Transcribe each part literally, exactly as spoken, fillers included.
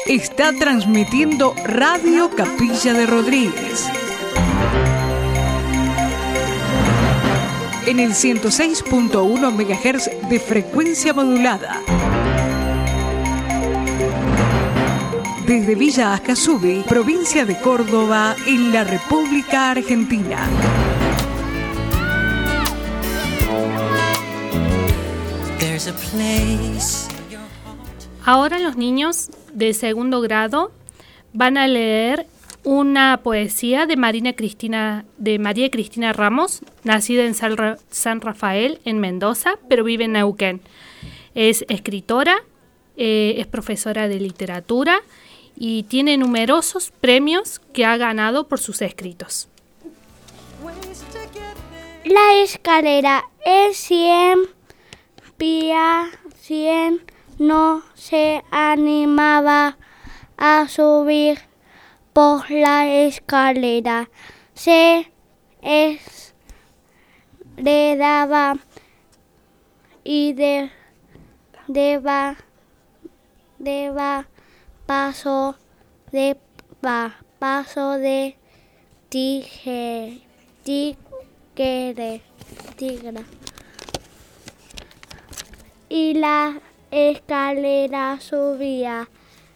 Está transmitiendo Radio Capilla de Rodríguez. En el ciento seis punto uno megahertz de frecuencia modulada. Desde Villa Ascasubi, provincia de Córdoba, en la República Argentina. Ahora los niños de segundo grado van a leer una poesía de, Marina Cristina, de María Cristina Ramos, nacida en San, Ra- San Rafael, en Mendoza, pero vive en Neuquén. Es escritora, eh, es profesora de literatura y tiene numerosos premios que ha ganado por sus escritos. La escalera es cien pies, cien no se animaba a subir por la escalera. Se enredaba y de, deba, deba paso de pa, paso de tigre, tigre, tigre. Y la escalera subía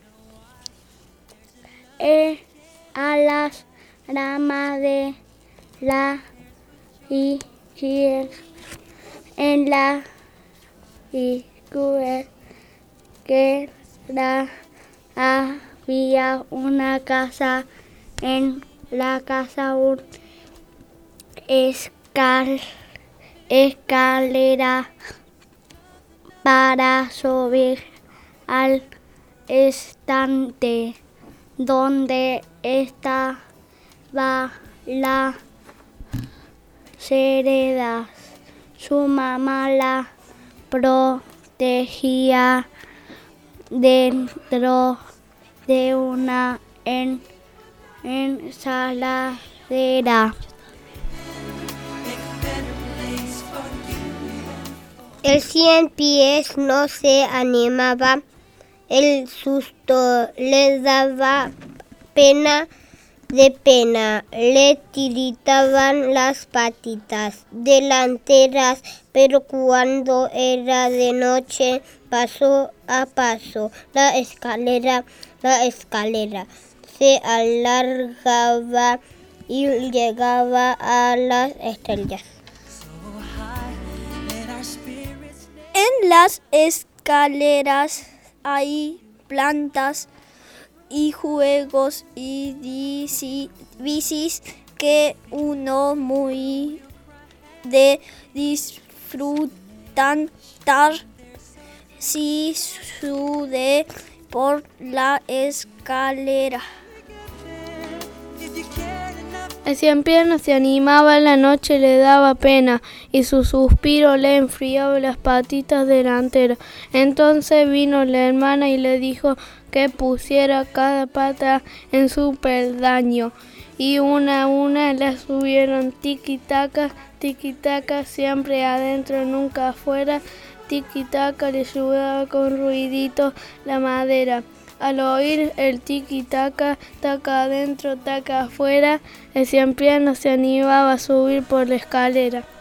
eh, a las ramas de la higuera. En la higuera que la había una casa. En la casa un escal, escalera para subir al estante donde estaba la cereda. Su mamá la protegía dentro de una en, ensaladera. El cien pies no se animaba, el susto le daba pena de pena, le tiritaban las patitas delanteras, pero cuando era de noche, paso a paso, la escalera, la escalera se alargaba y llegaba a las estrellas. En las escaleras hay plantas y juegos y bicis que uno muy de disfrutar si sube por la escalera. El cien pies no se animaba, en la noche le daba pena y su suspiro le enfriaba las patitas delanteras. Entonces vino la hermana y le dijo que pusiera cada pata en su peldaño y una a una la subieron tiquitaca, tiquitaca, siempre adentro, nunca afuera. Tiquitaca le ayudaba con ruidito la madera. Al oír el tiqui-taca, taca adentro, taca afuera, el cien pies no se animaba a subir por la escalera.